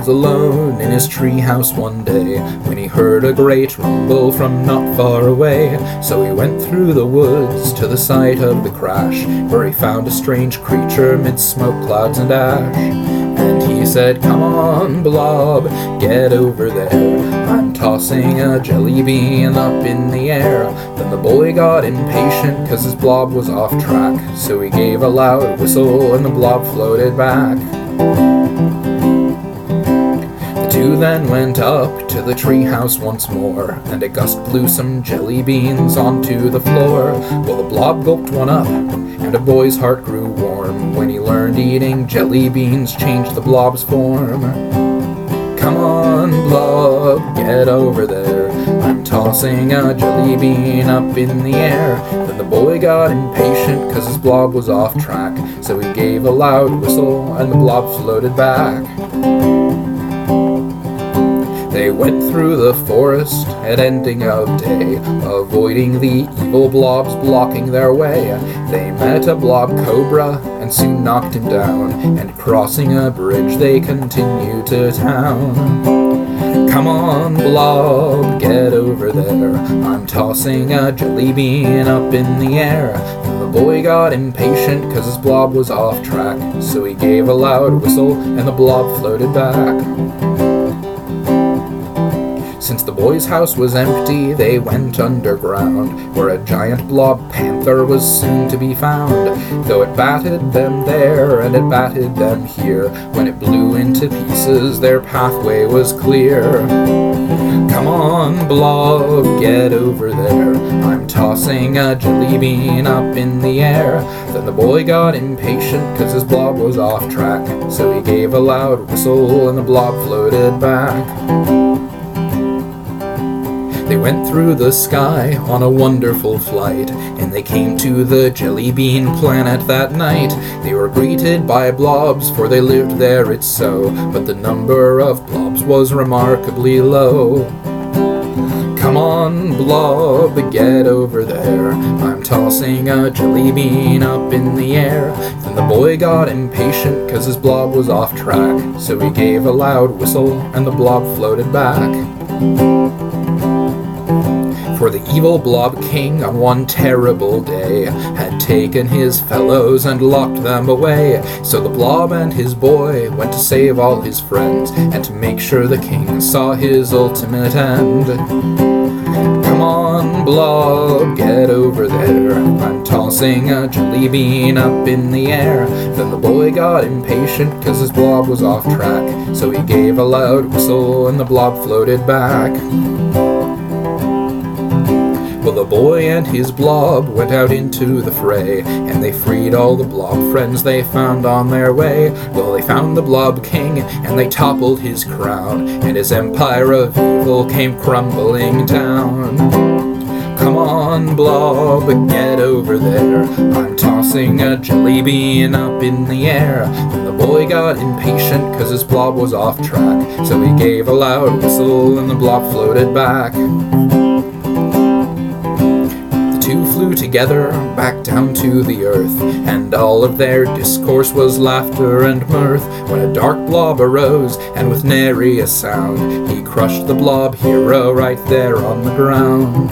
was alone in his treehouse one day when he heard a great rumble from not far away. So he went through the woods to the site of the crash, where he found a strange creature mid smoke clouds and ash. And he said, "Come on, Blob, get over there. I'm tossing a jelly bean up in the air." Then the boy got impatient 'cause his Blob was off track, so he gave a loud whistle and the Blob floated back. The two then went up to the treehouse once more, and a gust blew some jelly beans onto the floor. Well, the Blob gulped one up, and a boy's heart grew warm when he learned eating jelly beans changed the Blob's form. "Come on, Blob, get over there. I'm tossing a jelly bean up in the air." Then the boy got impatient 'cause his Blob was off track, so he gave a loud whistle and the Blob floated back. They went through the forest at ending of day, avoiding the evil blobs blocking their way. They met a blob cobra and soon knocked him down, and crossing a bridge they continued to town. "Come on, Blob, get over there. I'm tossing a jelly bean up in the air." And the boy got impatient 'cause his Blob was off track, so he gave a loud whistle and the Blob floated back. Since the boy's house was empty, they went underground, where a giant blob panther was soon to be found. Though it batted them there and it batted them here, when it blew into pieces their pathway was clear. "Come on, Blob, get over there. I'm tossing a jelly bean up in the air." Then the boy got impatient 'cause his Blob was off track, so he gave a loud whistle and the Blob floated back. They went through the sky on a wonderful flight, and they came to the jelly bean planet that night. They were greeted by blobs, for they lived there, it's so, but the number of blobs was remarkably low. "Come on, Blob, get over there. I'm tossing a jelly bean up in the air." Then the boy got impatient 'cause his Blob was off track, so he gave a loud whistle and the Blob floated back. For the evil Blob King on one terrible day had taken his fellows and locked them away. So the Blob and his boy went to save all his friends and to make sure the king saw his ultimate end. "Come on, Blob, get over there. I'm tossing a jelly bean up in the air." Then the boy got impatient 'cause his Blob was off track, so he gave a loud whistle and the Blob floated back. Well, the boy and his Blob went out into the fray, and they freed all the Blob friends they found on their way. Well, they found the Blob King, and they toppled his crown, and his empire of evil came crumbling down. "Come on, Blob, get over there. I'm tossing a jelly bean up in the air." Then the boy got impatient 'cause his Blob was off track, so he gave a loud whistle and the Blob floated back. Two flew together back down to the earth, and all of their discourse was laughter and mirth, when a dark blob arose, and with nary a sound, he crushed the blob hero right there on the ground.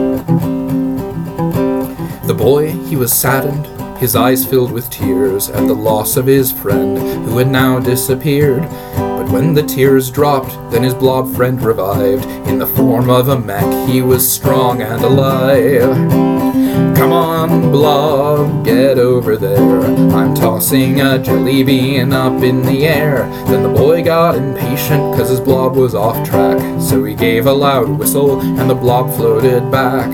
The boy, he was saddened, his eyes filled with tears at the loss of his friend, who had now disappeared. But when the tears dropped, then his blob friend revived. In the form of a mech, he was strong and alive. "Come on, Blob, get over there. I'm tossing a jelly bean up in the air." Then the boy got impatient 'cause his blob was off track, so he gave a loud whistle and the blob floated back.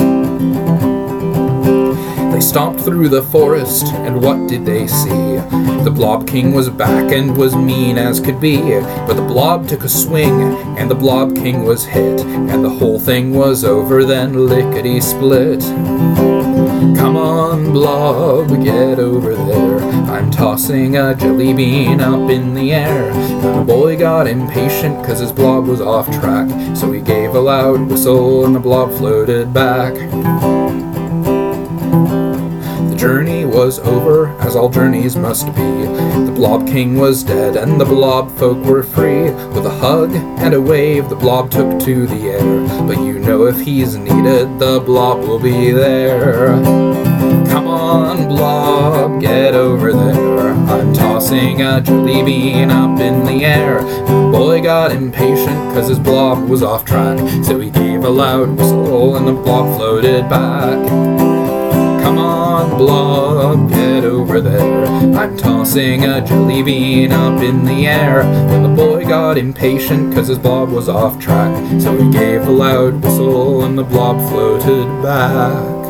They stomped through the forest, and what did they see? The Blob King was back and was mean as could be, but the blob took a swing, and the Blob King was hit, and the whole thing was over then lickety-split. "Come on, Blob, get over there. I'm tossing a jelly bean up in the air." And the boy got impatient 'cause his blob was off track, so he gave a loud whistle and the blob floated back. The journey was over, as all journeys must be. The Blob King was dead, and the Blob folk were free. With a hug and a wave, the Blob took to the air. But you know if he's needed, the Blob will be there. Come on, Blob, get over there. I'm tossing a jelly bean up in the air. The boy got impatient, cause his Blob was off track. So he gave a loud whistle, and the Blob floated back. Come on, Blob, get over there. I'm tossing a jelly bean up in the air. When the boy got impatient, cause his Blob was off track. So he gave a loud whistle, and the Blob floated back.